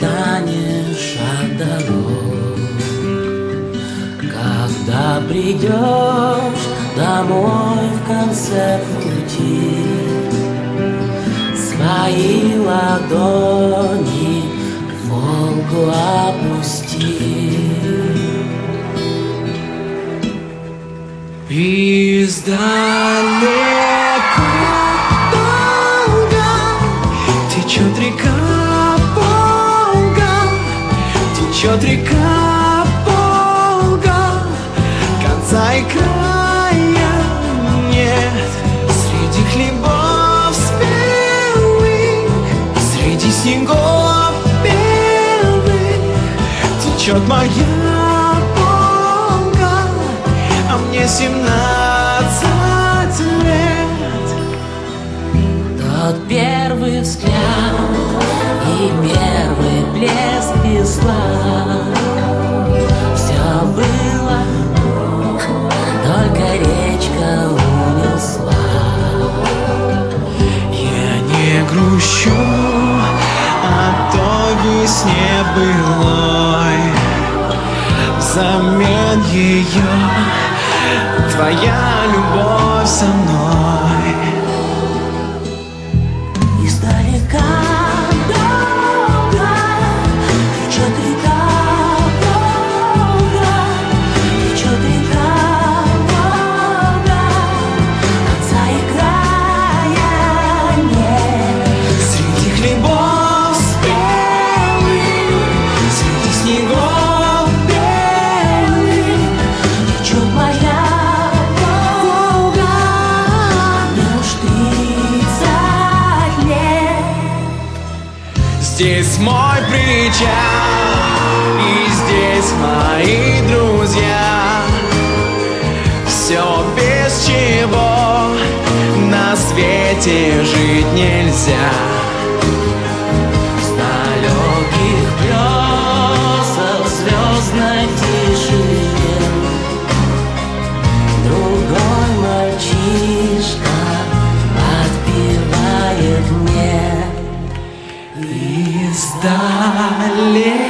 устанешь от дорог, когда придешь домой в конце пути, свои ладони к Волгу опусти. Издалека Волга, течет река Волга, течет река Волга, конца и края нет. Среди хлебов спелых, среди снегов белых течет моя Волга, а мне 17 лет. Тот первый взгляд и первый блеск весла, все было, только речка унесла. Я не грущу о той весне былой, взамен ее твоя любовь со мной. Издалека долго течет река Волга, течет река Волга, конца и края нет. Среди хлебов спелых, среди снегов белых Течет моя Волга, мне уж 30 лет. Здесь мой причал, и здесь мои друзья. Все, без чего на свете жить нельзя. С далеких плесов звездной тишине другой мальчишка подпевает мне. Издалека